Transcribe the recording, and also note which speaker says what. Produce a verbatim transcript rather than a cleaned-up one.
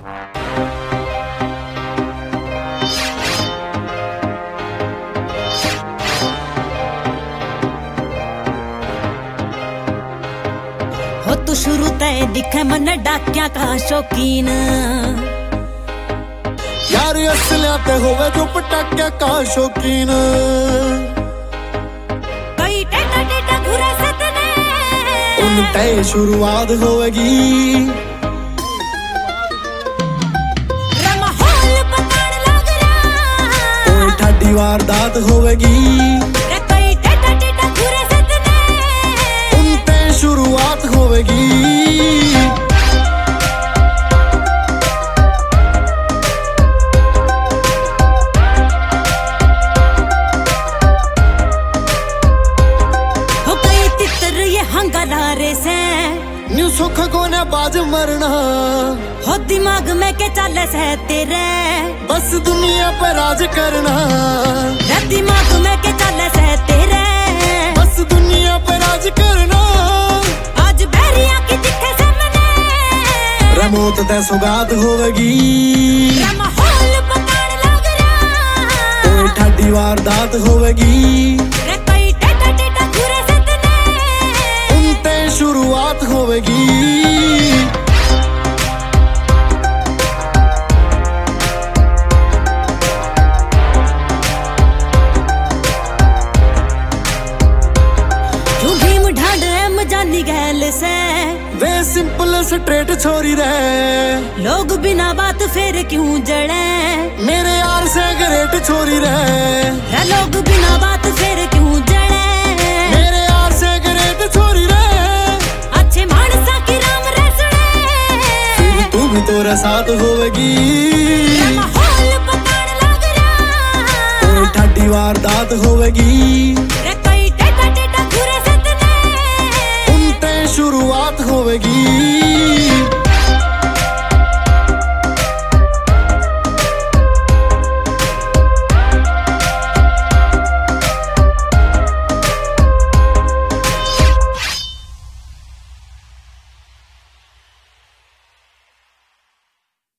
Speaker 1: हो तू शुरू तय दिखे मन डाकिया का शौकीन,
Speaker 2: यार असलिया ते होवे जो पटाकिया का शौकीन।
Speaker 1: कई टेटा टेटा घुरे सतने
Speaker 2: उन तय शुरुआत होवेगी,
Speaker 1: माहौल पकड़ लग रहा
Speaker 2: तो ठाडी वारदात होवेगी।
Speaker 1: कई टेटा टेटा घुरे सतने
Speaker 2: उन तय शुरुआत होवेगी।
Speaker 1: हंगारे से
Speaker 2: न्यू सुख को ने बाज मरना,
Speaker 1: हो दिमाग में के चले से तेरे
Speaker 2: बस दुनिया पर राज करना।
Speaker 1: रे दिमाग में के चले से तेरे
Speaker 2: बस दुनिया पर राज करना।
Speaker 1: आज बैरिया की दिखे सामने
Speaker 2: रमोत ते सुगात होवेगी,
Speaker 1: माहौल पकड़ लग रहा
Speaker 2: तो ठाडी वारदात होवेगी।
Speaker 1: रे कई टेटा टेटा घुरे सतने
Speaker 2: उन तय शुरुआत होवेगी।
Speaker 1: जानी गैल से
Speaker 2: वे सिंपल स्ट्रेट छोरी रहे,
Speaker 1: लोग बिना बात फिर क्यों जड़े।
Speaker 2: मेरे यार से ग्रेट छोरी रहे,
Speaker 1: रे लोग बिना बात फिर क्यों जड़े।
Speaker 2: मेरे यार से ग्रेट छोरी रहे,
Speaker 1: अच्छे मानसा की राम रसड़े
Speaker 2: फिर तू भी तोरे साथ होवेगी।
Speaker 1: माहौल पकड़ लग रहा
Speaker 2: तो ठाडी वारदात होवेगी।
Speaker 1: रे कई टेटा टेटा घुरे सतने
Speaker 2: शुरुआत होवेगी।